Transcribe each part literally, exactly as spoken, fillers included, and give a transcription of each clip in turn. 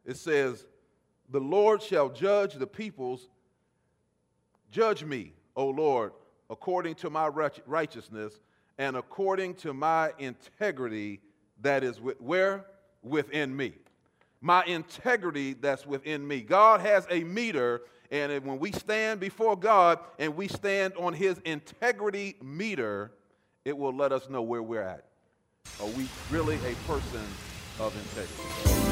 It says, the Lord shall judge the peoples. Judge me, O Lord, according to my righteousness and according to my integrity that is with, where? Within me. My integrity that's within me. God has a meter, and when we stand before God and we stand on his integrity meter, it will let us know where we're at. Are we really a person of integrity?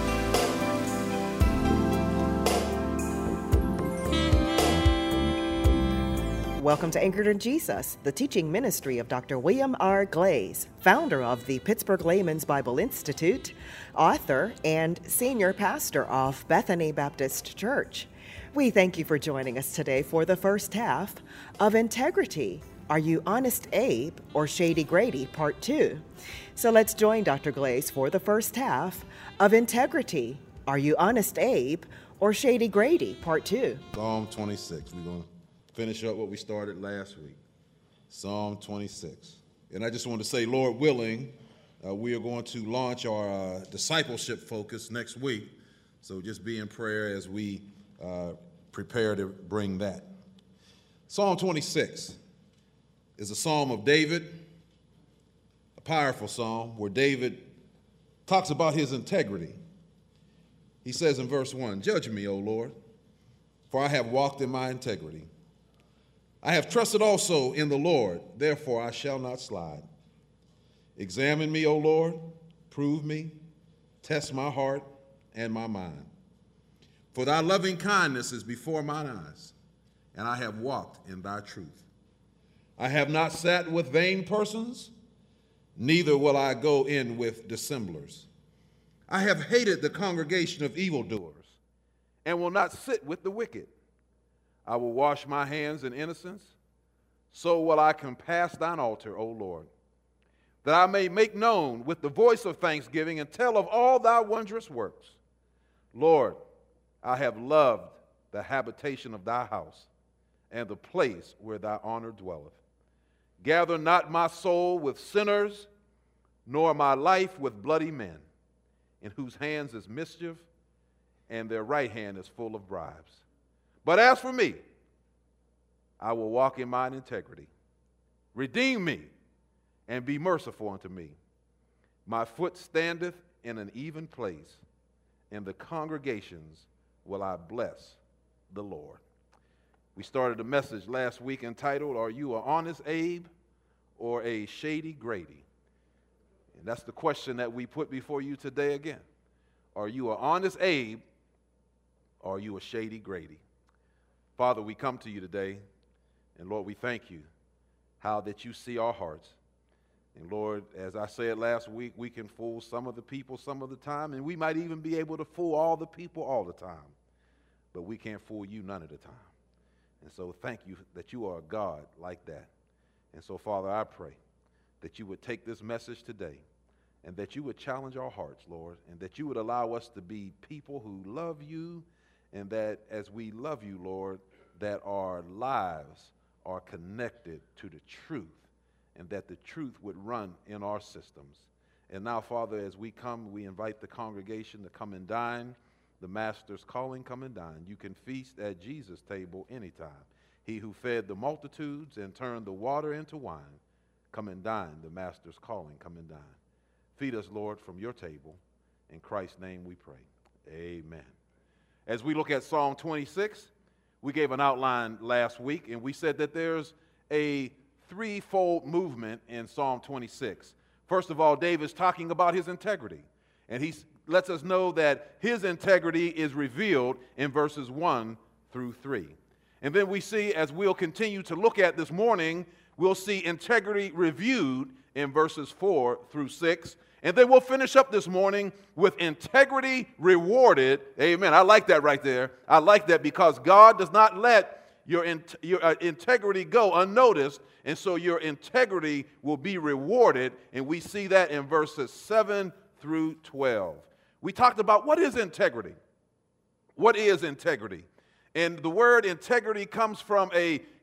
Welcome to Anchored in Jesus, the teaching ministry of Doctor William R. Glaze, founder of the Pittsburgh Layman's Bible Institute, author, and senior pastor of Bethany Baptist Church. We thank you for joining us today for the first half of Integrity. Are You Honest Abe or Shady Grady, Part two. So let's join Doctor Glaze for the first half of Integrity. Are You Honest Abe or Shady Grady, Part two. Psalm twenty-six. We're going to finish up what we started last week. Psalm twenty-six. And I just want to say, Lord willing, uh, we are going to launch our uh, discipleship focus next week. So just be in prayer as we uh, prepare to bring that. Psalm twenty-six is a psalm of David, a powerful psalm where David talks about his integrity. He says in verse one, "Judge me, O Lord, for I have walked in my integrity. I have trusted also in the Lord, therefore I shall not slide. Examine me, O Lord, prove me, test my heart and my mind. For thy loving kindness is before mine eyes, and I have walked in thy truth. I have not sat with vain persons, neither will I go in with dissemblers. I have hated the congregation of evildoers, and will not sit with the wicked. I will wash my hands in innocence, so will I compass thine altar, O Lord, that I may make known with the voice of thanksgiving and tell of all thy wondrous works. Lord, I have loved the habitation of thy house and the place where thy honor dwelleth. Gather not my soul with sinners, nor my life with bloody men, in whose hands is mischief, and their right hand is full of bribes. But as for me, I will walk in mine integrity. Redeem me, and be merciful unto me. My foot standeth in an even place, and the congregations will I bless the Lord." We started a message last week entitled, "Are you an honest Abe or a shady Grady?" And that's the question that we put before you today again. Are you an honest Abe or are you a shady Grady? Father, we come to you today, and Lord, we thank you how that you see our hearts. And Lord, as I said last week, we can fool some of the people some of the time, and we might even be able to fool all the people all the time, but we can't fool you none of the time. And so thank you that you are a God like that. And so, Father, I pray that you would take this message today and that you would challenge our hearts, Lord, and that you would allow us to be people who love you, and that as we love you, Lord, that our lives are connected to the truth, and that the truth would run in our systems. And now, Father, as we come, we invite the congregation to come and dine. The Master's calling, come and dine. You can feast at Jesus' table anytime. He who fed the multitudes and turned the water into wine, come and dine. The Master's calling, come and dine. Feed us, Lord, from your table. In Christ's name we pray. Amen. As we look at Psalm twenty-six, we gave an outline last week, and we said that there's a threefold movement in Psalm twenty-six. First of all, David's talking about his integrity, and he lets us know that his integrity is revealed in verses one through three. And then we see, as we'll continue to look at this morning, we'll see integrity reviewed in verses four through six. And then we'll finish up this morning with integrity rewarded. Amen. I like that right there. I like that because God does not let your, in, your uh, integrity go unnoticed. And so your integrity will be rewarded. And we see that in verses seven through twelve. We talked about what is integrity. What is integrity? And the word integrity comes from a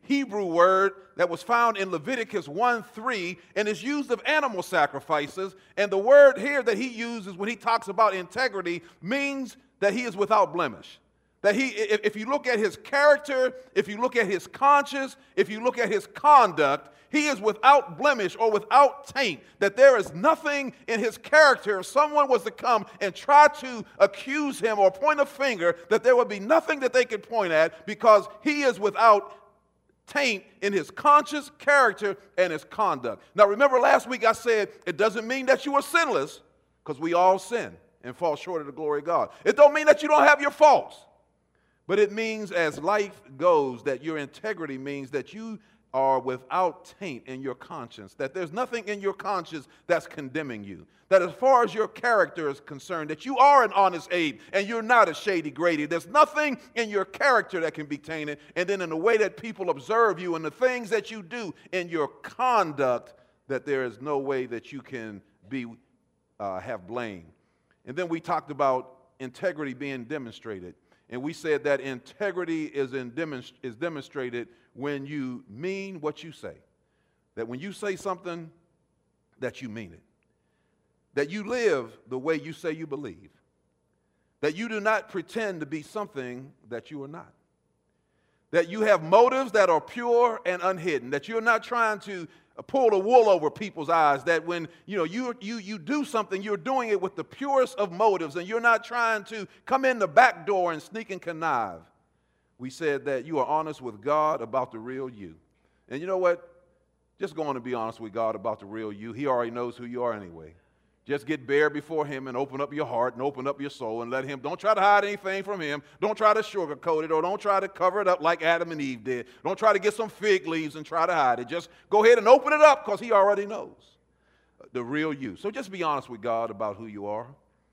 Hebrew word that was found in Leviticus one three and is used of animal sacrifices. And the word here that he uses when he talks about integrity means that he is without blemish. That he, if you look at his character, if you look at his conscience, if you look at his conduct, he is without blemish or without taint. That there is nothing in his character. If someone was to come and try to accuse him or point a finger, that there would be nothing that they could point at, because he is without taint in his conscience, character, and his conduct. Now remember, last week I said it doesn't mean that you are sinless, because we all sin and fall short of the glory of God. It don't mean that you don't have your faults. But it means, as life goes, that your integrity means that you are without taint in your conscience, that there's nothing in your conscience that's condemning you, that as far as your character is concerned, that you are an honest Abe and you're not a shady Grady. There's nothing in your character that can be tainted, and then in the way that people observe you and the things that you do in your conduct, that there is no way that you can be uh, have blame. And then we talked about integrity being demonstrated. And we said that integrity is, in demonst- is demonstrated when you mean what you say. That when you say something, that you mean it. That you live the way you say you believe. That you do not pretend to be something that you are not. That you have motives that are pure and unhidden. That you're not trying to pull the wool over people's eyes. That when you know you you you do something, you're doing it with the purest of motives, and you're not trying to come in the back door and sneak and connive. We said that you are honest with God about the real you. And you know what? Just go on and be honest with God about the real you. He already knows who you are anyway. Just get bare before him and open up your heart and open up your soul and let him. Don't try to hide anything from him. Don't try to sugarcoat it, or don't try to cover it up like Adam and Eve did. Don't try to get some fig leaves and try to hide it. Just go ahead and open it up, because he already knows the real you. So just be honest with God about who you are.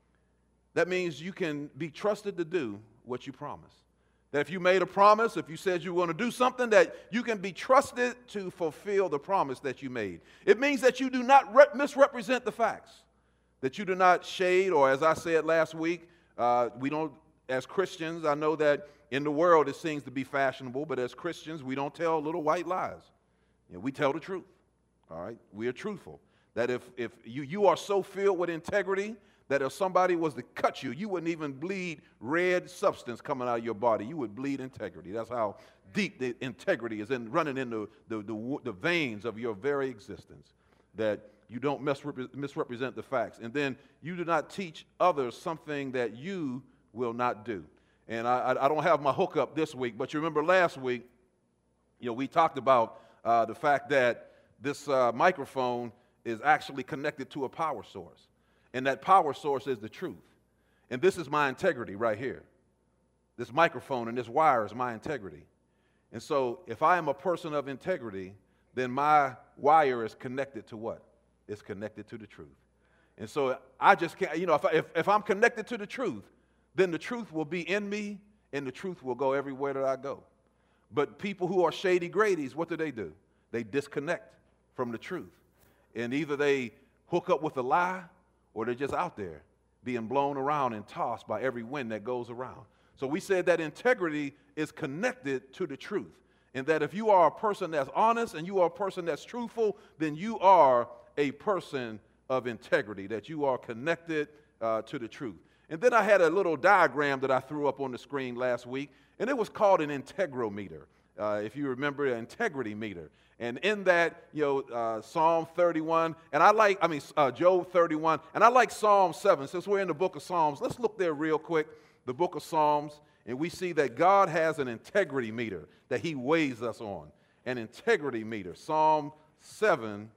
That means you can be trusted to do what you promise. That if you made a promise, if you said you were going to do something, that you can be trusted to fulfill the promise that you made. It means that you do not re- misrepresent the facts. That you do not shade, or as I said last week, uh, we don't, as Christians, I know that in the world it seems to be fashionable, but as Christians, we don't tell little white lies. You know, we tell the truth, all right? We are truthful. That if, if you, you are so filled with integrity that if somebody was to cut you, you wouldn't even bleed red substance coming out of your body. You would bleed integrity. That's how deep the integrity is in running in the, the, the, the veins of your very existence. That you don't misrepre- misrepresent the facts. And then you do not teach others something that you will not do. And I, I don't have my hookup this week, but you remember last week, you know, we talked about uh, the fact that this uh, microphone is actually connected to a power source. And that power source is the truth. And this is my integrity right here. This microphone and this wire is my integrity. And so if I am a person of integrity, then my wire is connected to what? It's connected to the truth. And so I just can't, you know, if, I, if, if I'm connected to the truth, then the truth will be in me, and the truth will go everywhere that I go. But people who are shady Grady's, what do they do? They disconnect from the truth. And either they hook up with a lie, or they're just out there being blown around and tossed by every wind that goes around. So we said that integrity is connected to the truth. And that if you are a person that's honest and you are a person that's truthful, then you are a person of integrity, that you are connected uh, to the truth. And then I had a little diagram that I threw up on the screen last week, and it was called an integrometer. Uh, if you remember, an integrity meter. And in that, you know, uh, Psalm thirty-one, and I like, I mean, uh, Job thirty-one, and I like Psalm seven. Since we're in the book of Psalms, let's look there real quick, the book of Psalms, and we see that God has an integrity meter that he weighs us on. An integrity meter, Psalm seven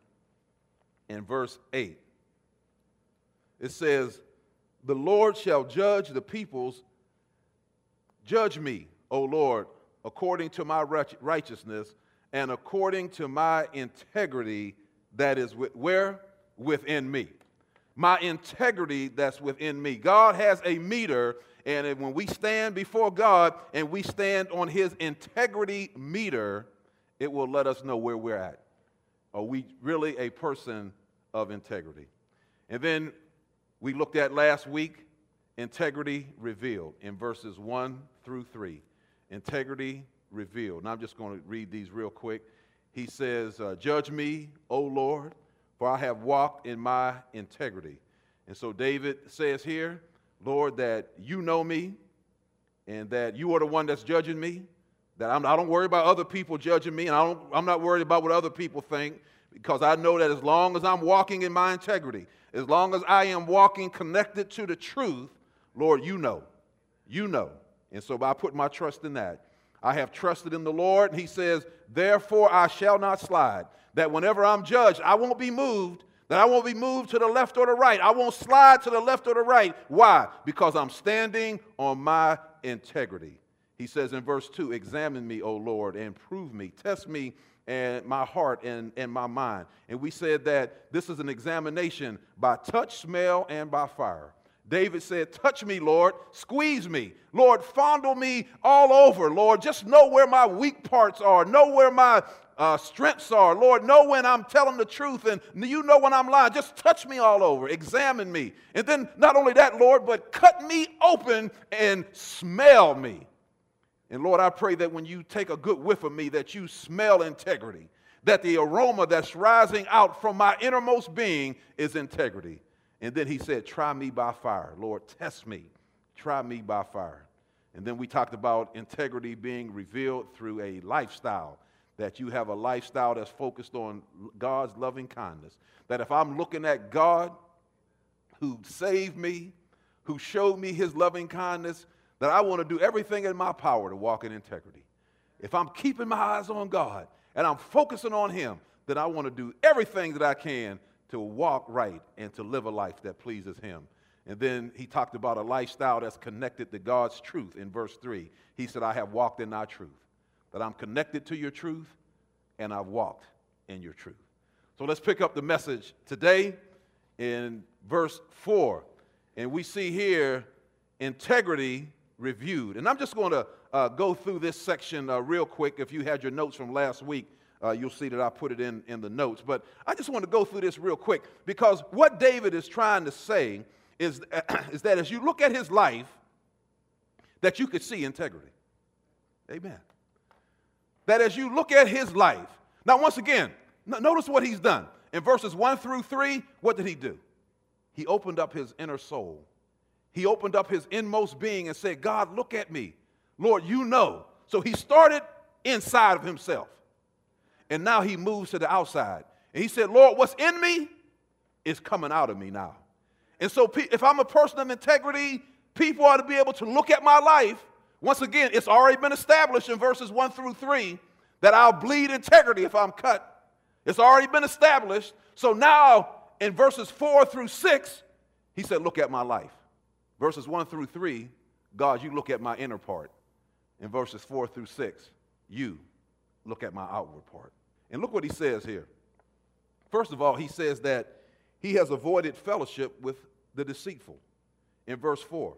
and verse eight. It says, "The Lord shall judge the peoples. Judge me, O Lord, according to my righteousness and according to my integrity that is with, where? Within me." My integrity that's within me. God has a meter, and when we stand before God and we stand on his integrity meter, it will let us know where we're at. Are we really a person of integrity? And then we looked at last week, integrity revealed in verses one through three. Integrity revealed. And I'm just going to read these real quick. He says, uh, judge me, O Lord, for I have walked in my integrity. And so David says here, Lord, that you know me and that you are the one that's judging me, that I'm, I don't worry about other people judging me, and I don't, I'm not worried about what other people think, because I know that as long as I'm walking in my integrity, as long as I am walking connected to the truth, Lord, you know, you know. And so by putting my trust in that, I have trusted in the Lord, and he says, therefore I shall not slide, that whenever I'm judged, I won't be moved, that I won't be moved to the left or the right. I won't slide to the left or the right. Why? Because I'm standing on my integrity. He says in verse two, examine me, O Lord, and prove me. Test me and my heart and, and my mind. And we said that this is an examination by touch, smell, and by fire. David said, touch me, Lord, squeeze me. Lord, fondle me all over, Lord. Just know where my weak parts are. Know where my uh, strengths are. Lord, know when I'm telling the truth, and you know when I'm lying. Just touch me all over. Examine me. And then not only that, Lord, but cut me open and smell me. And Lord, I pray that when you take a good whiff of me, that you smell integrity, that the aroma that's rising out from my innermost being is integrity. And then he said, try me by fire. Lord, test me. Try me by fire. And then we talked about integrity being revealed through a lifestyle, that you have a lifestyle that's focused on God's loving kindness. That if I'm looking at God who saved me, who showed me his loving kindness, that I want to do everything in my power to walk in integrity. If I'm keeping my eyes on God and I'm focusing on him, then I want to do everything that I can to walk right and to live a life that pleases him. And then he talked about a lifestyle that's connected to God's truth in verse three. He said, I have walked in thy truth, that I'm connected to your truth and I've walked in your truth. So let's pick up the message today in verse four. And we see here integrity reviewed. And I'm just going to uh, go through this section uh, real quick. If you had your notes from last week, Uh, you'll see that I put it in, in the notes. But I just want to go through this real quick, because what David is trying to say is, is that as you look at his life, that you could see integrity. Amen. That as you look at his life, now once again, n- notice what he's done. In verses one through three, what did he do? He opened up his inner soul. He opened up his inmost being and said, God, look at me. Lord, you know. So he started inside of himself. And now he moves to the outside. And he said, Lord, what's in me is coming out of me now. And so if I'm a person of integrity, people ought to be able to look at my life. Once again, it's already been established in verses one through three that I'll bleed integrity if I'm cut. It's already been established. So now in verses four through six, he said, look at my life. Verses one through three, God, you look at my inner part. In verses four through six, you look at my outward part. And look what he says here. First of all, he says that he has avoided fellowship with the deceitful. In verse four,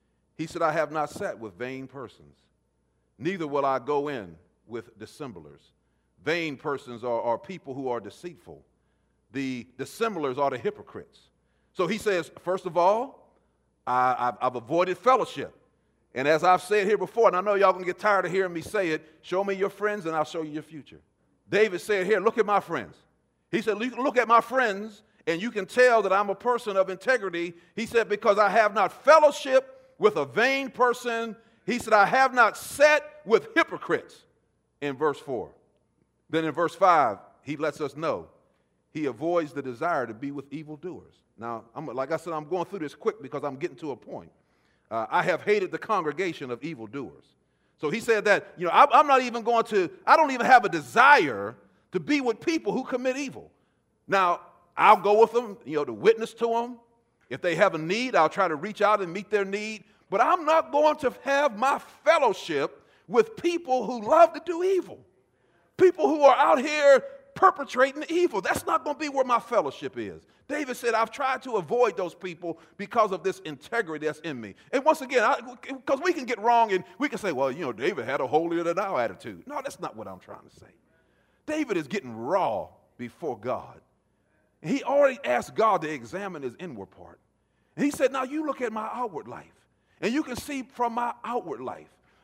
he said, I have not sat with vain persons, neither will I go in with dissemblers. Vain persons are, are people who are deceitful. The dissemblers are the hypocrites. So he says, first of all, I, I've, I've avoided fellowship. And as I've said here before, and I know y'all going to get tired of hearing me say it, show me your friends and I'll show you your future. David said here, look at my friends. He said, look at my friends and you can tell that I'm a person of integrity. He said, because I have not fellowship with a vain person. He said, I have not sat with hypocrites in verse four. Then in verse five, he lets us know he avoids the desire to be with evildoers. Now, I'm, like I said, I'm going through this quick because I'm getting to a point. Uh, I have hated the congregation of evildoers. So he said that, you know, I, I'm not even going to, I don't even have a desire to be with people who commit evil. Now, I'll go with them, you know, to witness to them. If they have a need, I'll try to reach out and meet their need. But I'm not going to have my fellowship with people who love to do evil. People who are out here perpetrating evil. That's not going to be where my fellowship is. David said, I've tried to avoid those people because of this integrity that's in me. And once again, because we can get wrong and we can say, well, you know, David had a holier than thou attitude. No, that's not what I'm trying to say. David is getting raw before God. And he already asked God to examine his inward part. And he said, now you look at my outward life. And you can see from my outward life.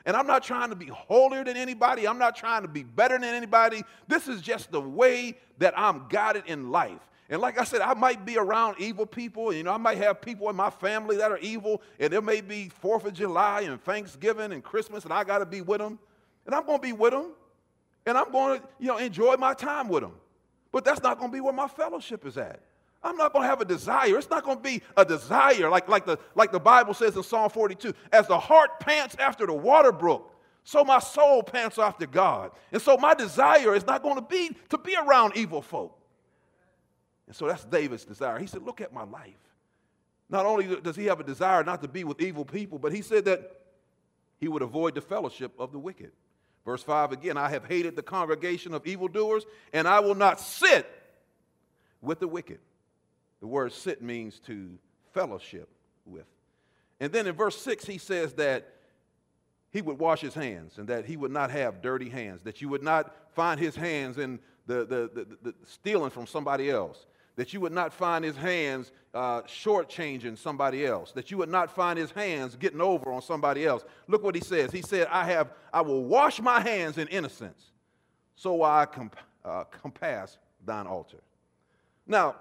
And I'm not trying to be holier than anybody. I'm not trying to be better than anybody. This is just the way that I'm guided in life. And like I said, I might be around evil people. You know, I might have people in my family that are evil, and there may be fourth of July and Thanksgiving and Christmas, and I got to be with them. And I'm going to be with them, and I'm going to, you know, enjoy my time with them. But that's not going to be where my fellowship is at. I'm not going to have a desire. It's not going to be a desire like, like, the, like the Bible says in Psalm forty-two. As the heart pants after the water brook, so my soul pants after God. And so my desire is not going to be to be around evil folk. And so that's David's desire. He said, look at my life. Not only does he have a desire not to be with evil people, but he said that he would avoid the fellowship of the wicked. Verse five again, I have hated the congregation of evildoers, and I will not sit with the wicked. The word sit means to fellowship with. And then in verse six, he says that he would wash his hands and that he would not have dirty hands, that you would not find his hands in the, the, the, the stealing from somebody else, that you would not find his hands uh, shortchanging somebody else, that you would not find his hands getting over on somebody else. Look what he says. He said, I have, I will wash my hands in innocence, so I comp- uh, compass thine altar. Now,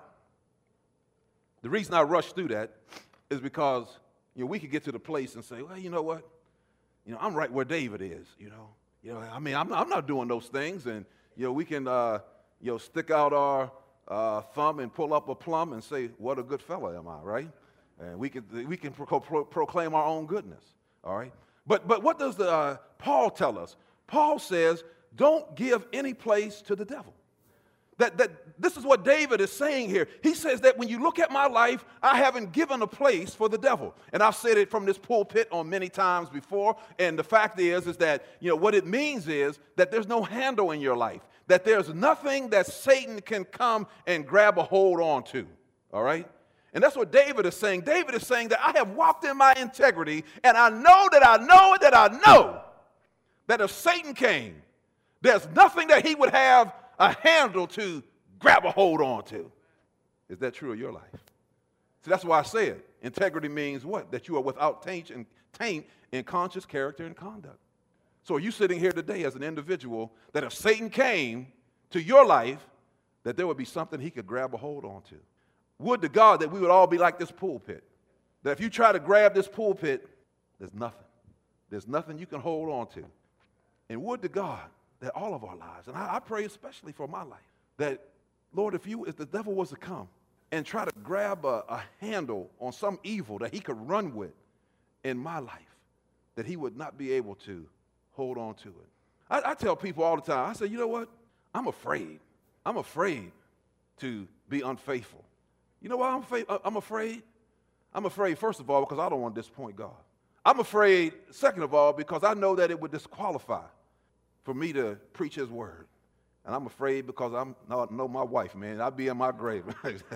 the reason I rush through that is because, you know, we could get to the place and say, well, you know what? You know, I'm right where David is, you know. You know, I mean, I'm not, I'm not doing those things. And, you know, we can, uh, you know, stick out our uh, thumb and pull up a plum and say, what a good fella am I, right? And we can, we can pro- pro- proclaim our own goodness, all right? But, but what does the, uh, Paul tell us? Paul says, don't give any place to the devil. That, that this is what David is saying here. He says that when you look at my life, I haven't given a place for the devil. And I've said it from this pulpit on many times before. And the fact is, is that, you know, what it means is that there's no handle in your life. That there's nothing that Satan can come and grab a hold on to. All right? And that's what David is saying. David is saying that I have walked in my integrity, and I know that I know that I know that if Satan came, there's nothing that he would have a handle to grab a hold on to. Is that true of your life? So that's why I said integrity means what? That you are without taint and taint in conscious character and conduct. So are you sitting here today as an individual that if Satan came to your life, that there would be something he could grab a hold on to? Would to God that we would all be like this pulpit. That if you try to grab this pulpit, there's nothing. There's nothing you can hold on to. And would to God that all of our lives, and I, I pray especially for my life, that, Lord, if you, if the devil was to come and try to grab a, a handle on some evil that he could run with in my life, that he would not be able to hold on to it. I, I tell people all the time, I say, you know what? I'm afraid. I'm afraid to be unfaithful. You know why I'm, fa- I'm afraid? I'm afraid, first of all, because I don't want to disappoint God. I'm afraid, second of all, because I know that it would disqualify for me to preach his word. And I'm afraid because I'm no, know my wife, man. I'll be in my grave.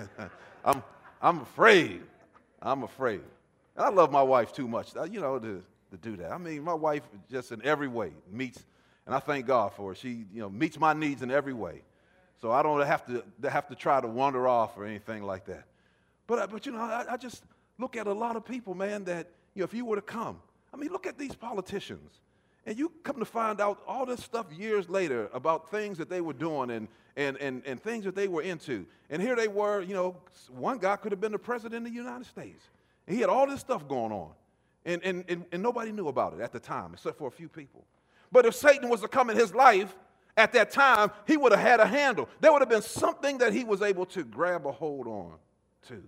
I'm, I'm afraid. I'm afraid. And I love my wife too much, you know, to, to do that. I mean, my wife just in every way meets, and I thank God for it. She, you know, meets my needs in every way. So I don't have to have to try to wander off or anything like that. But, but you know, I, I just look at a lot of people, man, that, you know, if you were to come, I mean, look at these politicians. And you come to find out all this stuff years later about things that they were doing and, and, and, and things that they were into. And here they were, you know, one guy could have been the president of the United States. And he had all this stuff going on. And, and, and, and nobody knew about it at the time, except for a few people. But if Satan was to come in his life at that time, he would have had a handle. There would have been something that he was able to grab a hold on to.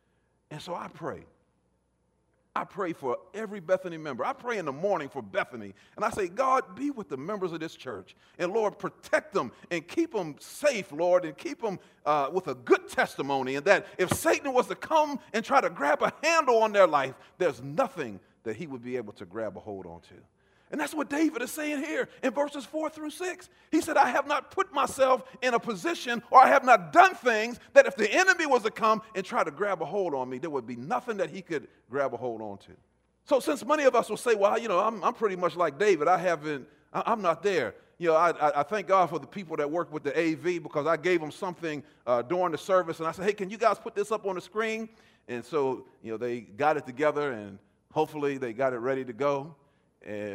And so I pray. I pray for every Bethany member. I pray in the morning for Bethany. And I say, God, be with the members of this church. And, Lord, protect them and keep them safe, Lord, and keep them uh, with a good testimony. And that if Satan was to come and try to grab a handle on their life, there's nothing that he would be able to grab a hold on to. And that's what David is saying here in verses four through six. He said, I have not put myself in a position, or I have not done things that if the enemy was to come and try to grab a hold on me, there would be nothing that he could grab a hold on to. So since many of us will say, well, you know, I'm, I'm pretty much like David. I haven't, I, I'm not there. You know, I, I, I thank God for the people that work with the A V, because I gave them something uh, during the service. And I said, hey, can you guys put this up on the screen? And so, you know, they got it together, and hopefully they got it ready to go. And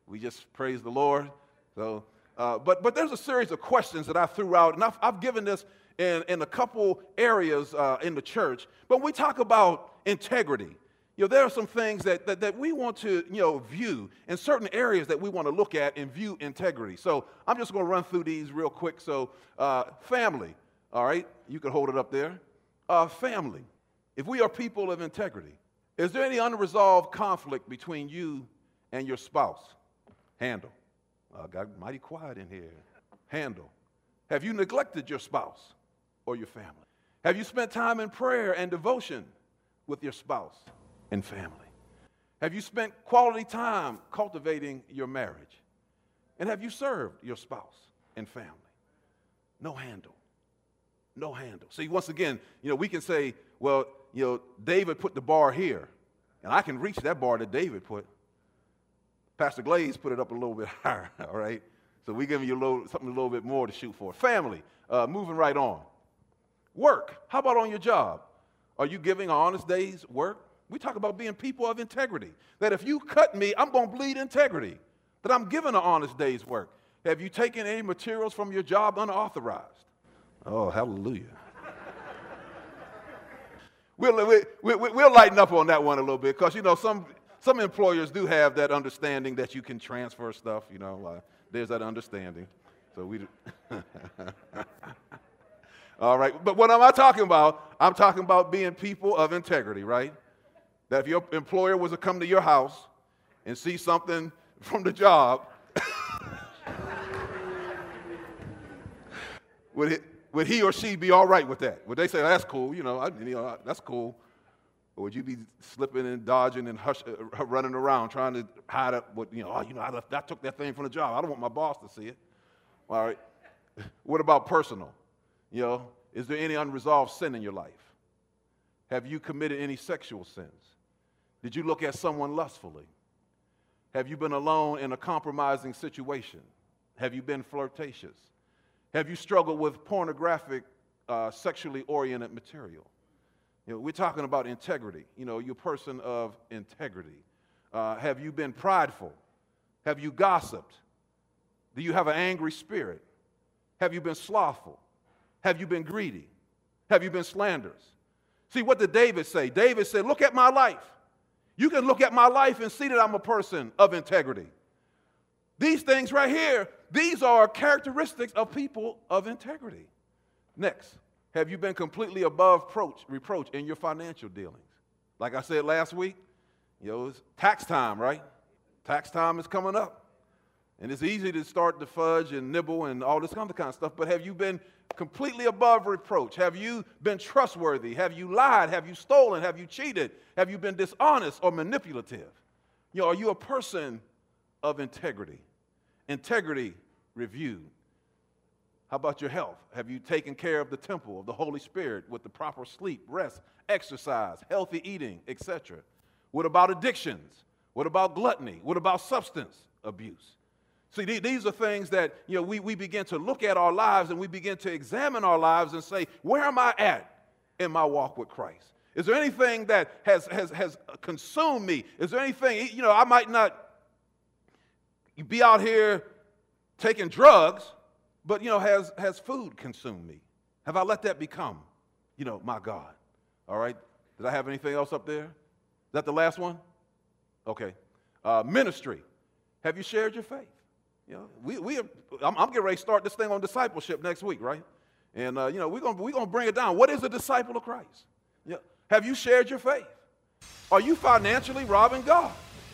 We just praise the Lord. So, uh, but but there's a series of questions that I threw out, and I've, I've given this in, in a couple areas uh, in the church. But when we talk about integrity, you know, there are some things that, that, that we want to, you know, view, in certain areas that we want to look at and view integrity. So I'm just going to run through these real quick. So uh, family, all right, you can hold it up there. Uh, family, if we are people of integrity, is there any unresolved conflict between you and your spouse? Handle. Uh, got mighty quiet in here. Handle. Have you neglected your spouse or your family? Have you spent time in prayer and devotion with your spouse and family? Have you spent quality time cultivating your marriage? And have you served your spouse and family? No handle. No handle. See, once again, you know, we can say, well, you know, David put the bar here, and I can reach that bar that David put. Pastor Glaze put it up a little bit higher, all right? So we're giving you a little, something a little bit more to shoot for. Family, uh, moving right on. Work, how about on your job? Are you giving an honest day's work? We talk about being people of integrity, that if you cut me, I'm going to bleed integrity, that I'm giving an honest day's work. Have you taken any materials from your job unauthorized? Oh, hallelujah. we'll, we, we, we'll lighten up on that one a little bit because, you know, some, some employers do have that understanding that you can transfer stuff, you know. Uh, there's that understanding. So we All right, but what am I talking about? I'm talking about being people of integrity, right? That if your employer was to come to your house and see something from the job, would, it, would he or she be all right with that? Would they say, that's cool, you know, I, you know that's cool? Or would you be slipping and dodging and hush, uh, running around trying to hide up what, you know, oh, you know, I, left, I took that thing from the job. I don't want my boss to see it. All right. What about personal? You know, is there any unresolved sin in your life? Have you committed any sexual sins? Did you look at someone lustfully? Have you been alone in a compromising situation? Have you been flirtatious? Have you struggled with pornographic, uh, sexually oriented material? You know, we're talking about integrity. You know, you're a person of integrity. Uh, have you been prideful? Have you gossiped? Do you have an angry spirit? Have you been slothful? Have you been greedy? Have you been slanderous? See, what did David say? David said, look at my life. You can look at my life and see that I'm a person of integrity. These things right here, these are characteristics of people of integrity. Next, have you been completely above reproach, reproach in your financial dealings? Like I said last week, you know, it's tax time, right? Tax time is coming up. And it's easy to start to fudge and nibble and all this kind of, kind of stuff, but have you been completely above reproach? Have you been trustworthy? Have you lied? Have you stolen? Have you cheated? Have you been dishonest or manipulative? You know, are you a person of integrity? Integrity reviewed. How about your health? Have you taken care of the temple of the Holy Spirit with the proper sleep, rest, exercise, healthy eating, et cetera? What about addictions? What about gluttony? What about substance abuse? See, these are things that, you know, we, we begin to look at our lives and we begin to examine our lives and say, where am I at in my walk with Christ? Is there anything that has, has, has consumed me? Is there anything, you know, I might not be out here taking drugs, but, you know, has, has food consumed me? Have I let that become, you know, my God? All right. Did I have anything else up there? Is that the last one? Okay. Uh, ministry. Have you shared your faith? You know, we, we are, I'm, I'm getting ready to start this thing on discipleship next week, right? And, uh, you know, we're going we're gonna bring it down. What is a disciple of Christ? You know, have you shared your faith? Are you financially robbing God?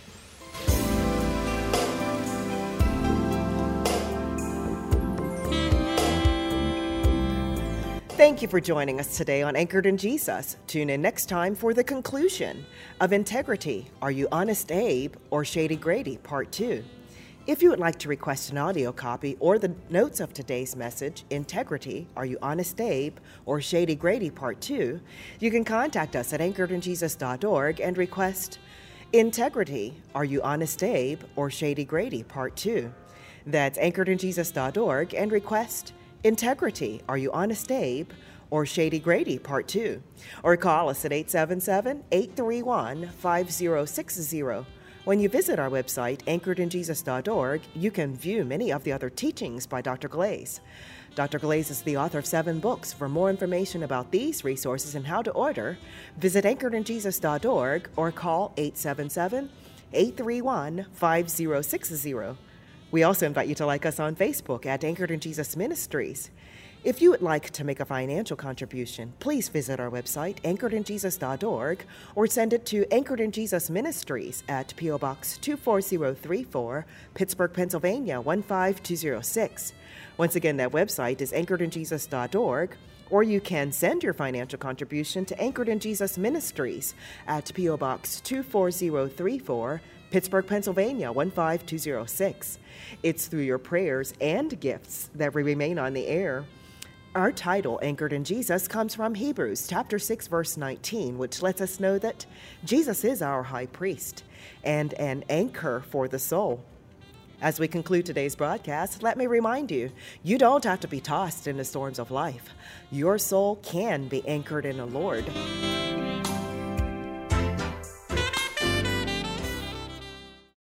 Thank you for joining us today on Anchored in Jesus. Tune in next time for the conclusion of Integrity. Are you Honest Abe or Shady Grady, Part two. If you would like to request an audio copy or the notes of today's message, Integrity, Are You Honest Abe or Shady Grady, Part two, you can contact us at anchored in jesus dot org and request Integrity, Are You Honest Abe or Shady Grady, Part two. That's anchored in jesus dot org and request Integrity, Are You Honest Abe or Shady Grady, Part two. Or call us at eight seven seven, eight three one, five zero six zero. When you visit our website, anchored in jesus dot org, you can view many of the other teachings by Doctor Glaze. Doctor Glaze is the author of seven books. For more information about these resources and how to order, visit anchored in jesus dot org or call eight seven seven, eight three one, five zero six zero. We also invite you to like us on Facebook at Anchored in Jesus Ministries. If you would like to make a financial contribution, please visit our website, anchored in jesus dot org, or send it to Anchored in Jesus Ministries at P O. Box two four zero three four, Pittsburgh, Pennsylvania one five two zero six. Once again, that website is anchored in jesus dot org, or you can send your financial contribution to Anchored in Jesus Ministries at P O. Box two four zero three four, Pittsburgh, Pennsylvania one five two zero six. It's through your prayers and gifts that we remain on the air. Our title, Anchored in Jesus, comes from Hebrews chapter six, verse nineteen, which lets us know that Jesus is our high priest and an anchor for the soul. As we conclude today's broadcast, let me remind you, you don't have to be tossed in the storms of life. Your soul can be anchored in the Lord.